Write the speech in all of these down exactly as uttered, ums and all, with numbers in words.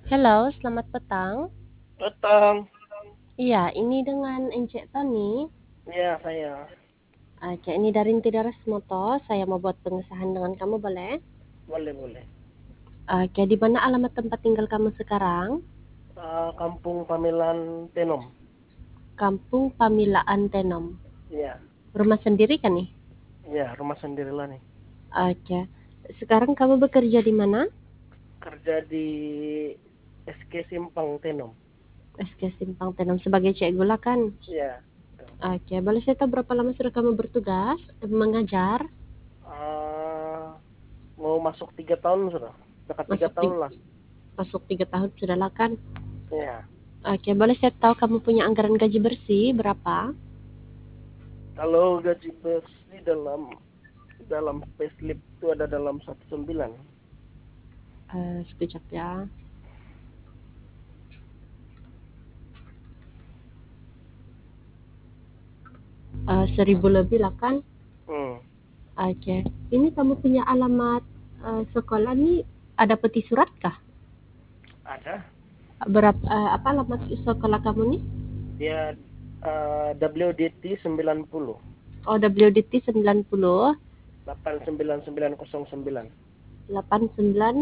Halo, selamat petang. Petang. Iya, ini dengan Encik Tony. Ya, saya. Oke, ini dari Intidaras Moto. Saya mau buat pengesahan dengan kamu, boleh? Boleh, boleh. Oke, di mana alamat tempat tinggal kamu sekarang? Ah, Kampung Pamilan Tenom. Kampung Pamilaan Tenom. Ya, Rumah sendiri kan nih? ya, rumah sendirilah nih. Oke. Sekarang kamu bekerja di mana? Kerja di S K Simpang Tenom. S K Simpang Tenom sebagai cek gula kan? Ya, betul. Oke, boleh saya tahu berapa lama sudah kamu bertugas, mengajar? Ah, mau masuk tiga tahun sudah. Dekat tiga Masuk tahun tiga, lah. masuk tiga tahun sudah lah kan? Ya, Oke, boleh saya tahu kamu punya anggaran gaji bersih berapa? kalau gaji bersih dalam dalam payslip itu ada dalam satu sembilan. Eh, sekejap ya. Eh, seribu lebih lah kan? Hmm, Oke. Ini kamu punya alamat eh, sekolah nih, ada peti surat kah? ada. Berapa eh, apa alamat sekolah kamu nih? Dia ah, W D T sembilan puluh. Oh, W D T sembilan puluh delapan sembilan sembilan nol sembilan. delapan sembilan,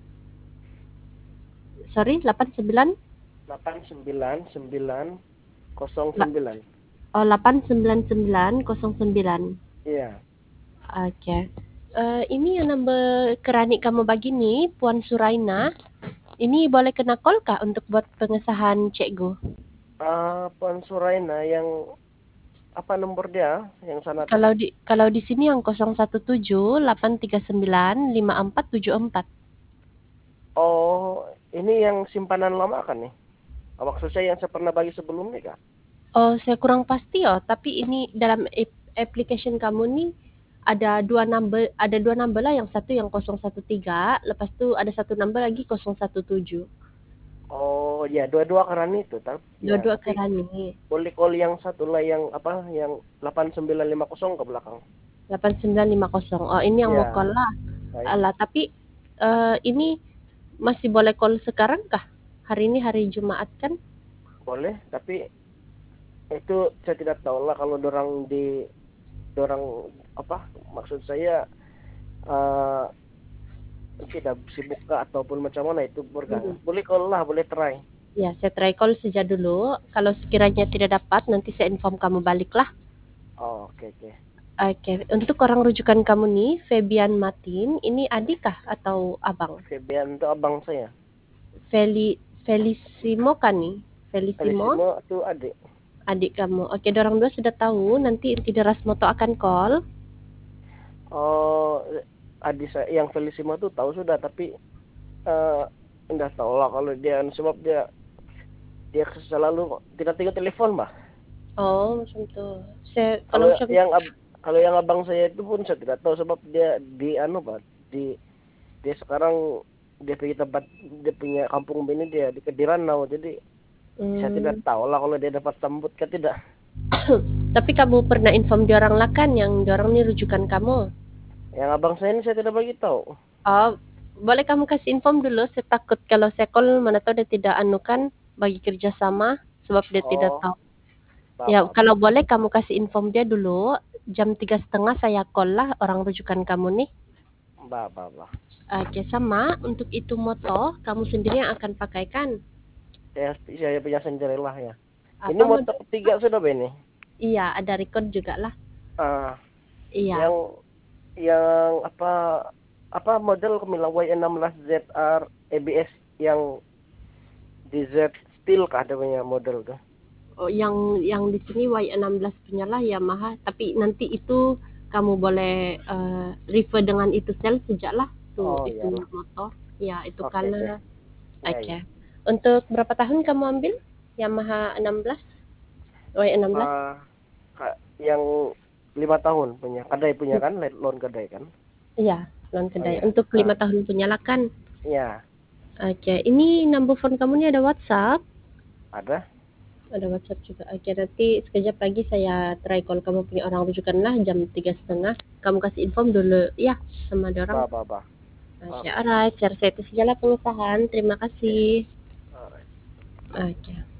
sorry, delapan sembilan, delapan sembilan sembilan nol la- sembilan. oh, delapan sembilan sembilan nol sembilan. Iya. Oke. Eh, ini yang number kerani kamu bagi nih, Puan Suraina. Ini boleh kena call kah untuk buat pengesahan cikgu? Ah, Puan Suraina yang apa nomor dia yang sana tuh? Kalau di kalau di sini yang nol satu tujuh delapan tiga sembilan lima empat tujuh empat. Oh, ini yang simpanan lama kan nih? Ah, maksud saya yang saya pernah bagi sebelumnya kak? Oh, saya kurang pasti oh, tapi ini dalam ap- application kamu nih ada dua number, ada dua number lah, yang satu yang nol satu tiga, lepas tu ada satu number lagi nol satu tujuh. Oh ya, dua-dua karena itu. Tapi ya, Dua-dua tapi kerani. boleh call yang satu lah yang apa? Yang delapan sembilan lima nol ke belakang. delapan sembilan lima nol. Oh, ini yang mau call Ya, lah. baik. Alah, tapi eh, ini masih boleh call sekarang kah? Hari ini hari Jumat kan? Boleh, tapi itu saya tidak tahu lah kalau dorang di dorang apa? Maksud saya eh tidak sibuk kah ataupun macam mana itu bergantung. Mm-mm. Boleh call lah, boleh try. Ya, saya try call saja dulu. Kalau sekiranya tidak dapat, nanti saya inform kamu balik lah. Oh, oke oke. Oke, untuk orang rujukan kamu nih, Febian Martin, ini adik kah atau abang? Febian itu abang saya. Feli, Felisimo kan nih? Felisimo, Elisimo itu adik. adik kamu. Oke, dorang dua sudah tahu, nanti Tidak Rasmoto akan call. Oh, adik saya yang Felisimo itu tahu sudah, tapi eh enggak tahu lah kalau dia sebab dia dia selalu tidak tinggal telepon, bah. Oh, macam tu. Saya, kalau Kalau macam, yang ab- kalau yang abang saya itu pun saya tidak tahu sebab dia di anu, bah, di dia sekarang dia pergi tempat dia punya kampung ini dia di Kediranau, jadi saya tidak hmm, tahu lah kalau dia dapat sambut kan tidak. tapi kamu pernah inform diorang lah kan, yang diorang nih rujukan kamu? Yang abang saya ini saya tidak bagi tahu. Oh, boleh kamu kasih inform dulu. Saya takut kalau saya call, mana tahu dia tidak anukan bagi kerjasama, sebab dia tidak Oh, tahu. bah, Ya, bah, bah. kalau boleh kamu kasih inform dia dulu. Jam tiga setengah saya call lah orang rujukan kamu nih. Bah, bah, bah. Oke, sama. Untuk itu moto, kamu sendiri yang akan pakaikan. Saya, saya punya sendiri lah ya. Ini Apa motor model? ketiga sudah Be, ini. Iya, ada record juga lah. Ah, Iya. yang yang apa apa model Kemilang Y enam belas Z R A B S yang di Z Steel kah ada punya model tuh. Oh, yang yang di sini Y enam belas punya lah Yamaha. Tapi nanti itu kamu boleh eh, refer dengan itu sel sejak lah. Tuh, Oh itu iyalah. moto. Ya, itu Oke oke. color. Ya Oke. ya. Untuk berapa tahun kamu ambil? Yamaha enam belas? Y enam belas? Ah, ka- yang lima tahun punya kadai punya kan loan kadai kan. Iya, loan Oh kedai. ya. Untuk lima Ah, tahun punya lah kan? ya Oke, ini number phone kamu nih ada WhatsApp? ada. Ada WhatsApp juga. Oke, nanti sekejap lagi saya try call kamu punya orang rujukan lah jam tiga setengah. Kamu kasih inform dulu ya sama orang. Bah bah bah. Oke, Oke. alright. Share saya itu segala pengusahaan. Terima Oke. kasih. Oke.